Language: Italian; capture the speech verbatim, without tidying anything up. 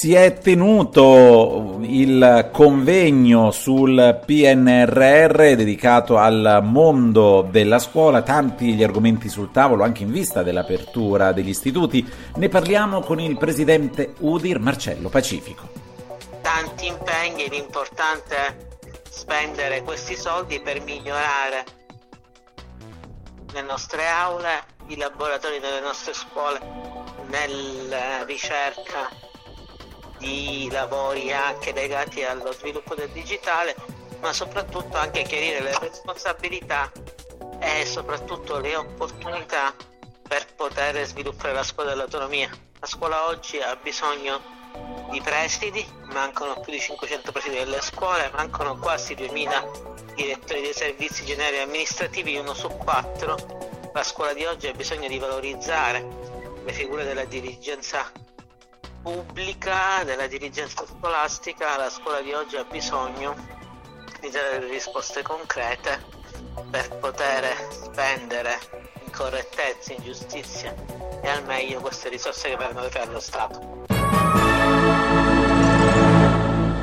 Si è tenuto il convegno sul P N R R dedicato al mondo della scuola, tanti gli argomenti sul tavolo anche in vista dell'apertura degli istituti. Ne parliamo con il presidente U D I R Marcello Pacifico. Tanti impegni, l'importante è spendere questi soldi per migliorare le nostre aule, i laboratori delle nostre scuole, nella ricerca di lavori anche legati allo sviluppo del digitale, ma soprattutto anche chiarire le responsabilità e soprattutto le opportunità per poter sviluppare la scuola dell'autonomia. La scuola oggi ha bisogno di presidi, mancano più di cinquecento presidi delle scuole, mancano quasi duemila direttori dei servizi generali e amministrativi, uno su quattro. La scuola di oggi ha bisogno di valorizzare le figure della dirigenza pubblica, della dirigenza scolastica. La scuola di oggi ha bisogno di dare risposte concrete per poter spendere in correttezza, in giustizia e al meglio queste risorse che vengono date allo Stato.